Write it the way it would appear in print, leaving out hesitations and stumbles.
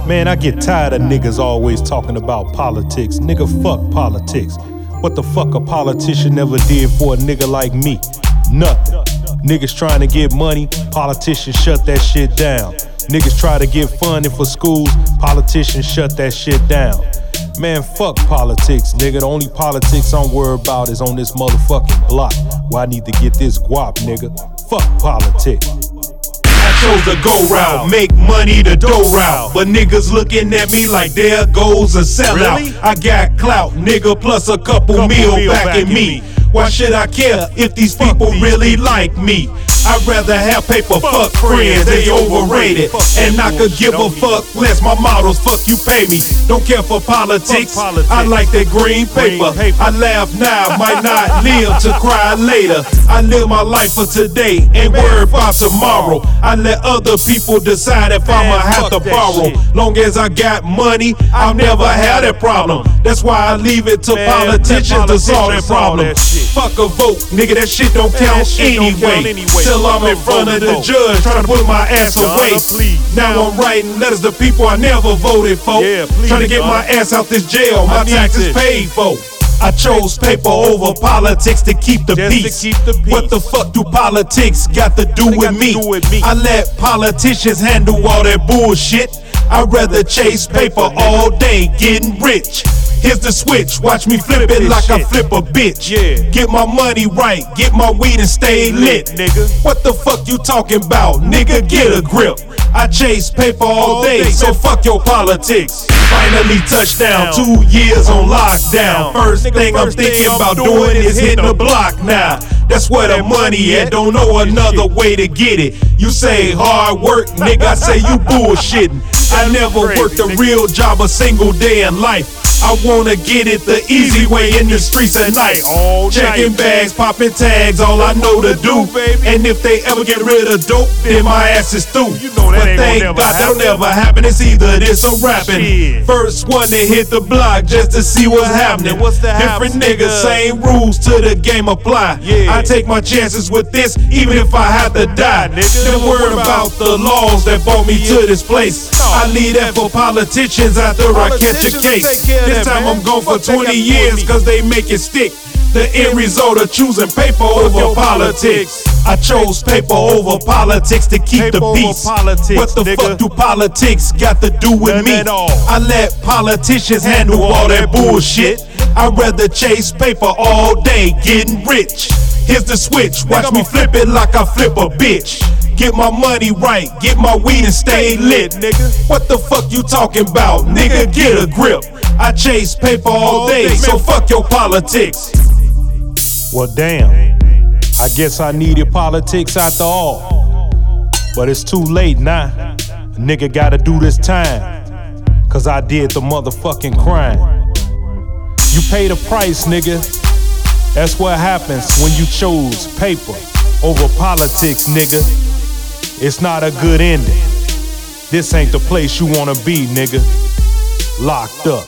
Man, I get tired of niggas always talking about politics. Nigga, fuck politics. What the fuck a politician ever did for a nigga like me? Nothing. Niggas trying to get money, politicians shut that shit down. Niggas try to get funding for schools, politicians shut that shit down. Man, fuck politics, nigga. The only politics I'm worried about is on this motherfucking block, where I need to get this guap, nigga. Fuck politics. I chose the go route, make money the dough route. But niggas looking at me like there goes a sellout. Really? I got clout, nigga, plus a couple mil backing me. Why should I care if these people really like me? I'd rather have paper, fuck friends, they overrated. And I could give a fuck less, my models, fuck you pay me. Don't care for politics, I like that green paper. I laugh now, might not live to cry later. I live my life for today, ain't worried about tomorrow. I let other people decide if I'ma have to borrow. Long as I got money, I'll never have that problem. That's why I leave it to politicians to solve that problem. Fuck a vote, nigga, that shit don't count anyway. Till I'm in front of the judge trying to put my ass away. Now I'm writing letters to people I never voted for. Trying to get my ass out this jail, my taxes paid for. I chose paper over politics to keep the peace. What the fuck do politics got to do with me? I let politicians handle all that bullshit. I'd rather chase paper all day, getting rich. Here's the switch, watch me flip it like I flip a bitch. Get my money right, get my weed and stay lit. Nigga, what the fuck you talking about? Nigga, get a grip. I chase paper all day, so fuck your politics. Finally touchdown, 2 years on lockdown. First thing I'm thinking about doing is hitting the block now. That's where the money at, don't know another way to get it. You say hard work, nigga, I say you bullshitting. I never worked a real job a single day in life. I wanna get it the easy way in the streets at night. Checking bags, popping tags, all I know to do. And if they ever get rid of dope, then my ass is through. But thank God that'll never happen, it's either this or rapping. First one to hit the block just to see what's happening. Different niggas, same rules to the game apply. I take my chances with this, even if I have to die. Never worry about the laws that brought me to this place. I leave that for politicians after I catch a case. This time I'm gone for 20 years cause they make it stick. The end result of choosing paper over politics. I chose paper over politics to keep the peace. What the fuck do politics got to do with me? I let politicians handle all that bullshit. I'd rather chase paper all day, getting rich. Here's the switch, watch me flip it like I flip a bitch. Get my money right, get my weed and stay lit. Nigga, what the fuck you talking about? Nigga, get a grip. I chase paper all day, so fuck your politics. Well, damn, I guess I needed politics after all. But it's too late now. A nigga gotta do this time, cause I did the motherfucking crime. You pay the price, nigga. That's what happens when you chose paper over politics, nigga. It's not a good ending. This ain't the place you wanna be, nigga. Locked up.